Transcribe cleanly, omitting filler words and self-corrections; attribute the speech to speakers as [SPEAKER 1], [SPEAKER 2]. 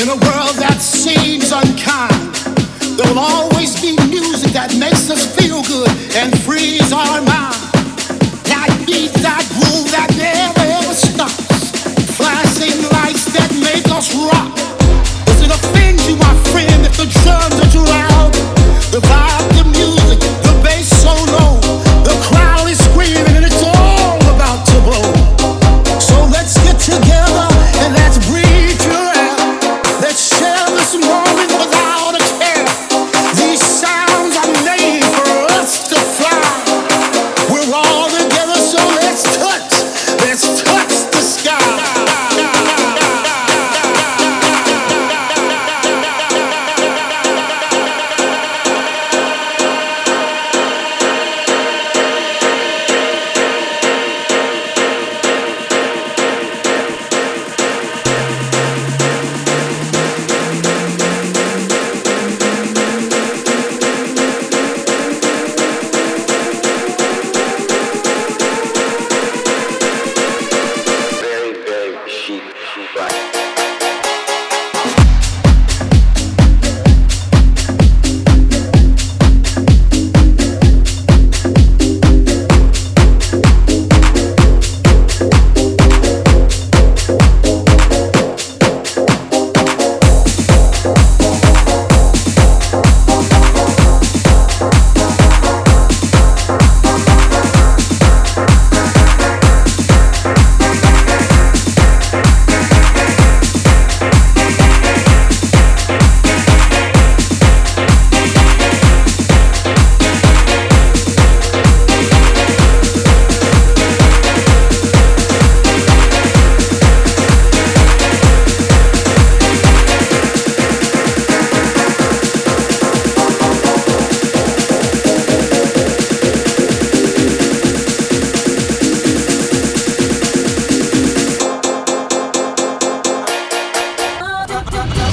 [SPEAKER 1] In a world that seems unkind, there will always be music that makes us feel good and frees our mind. That beat, that groove, that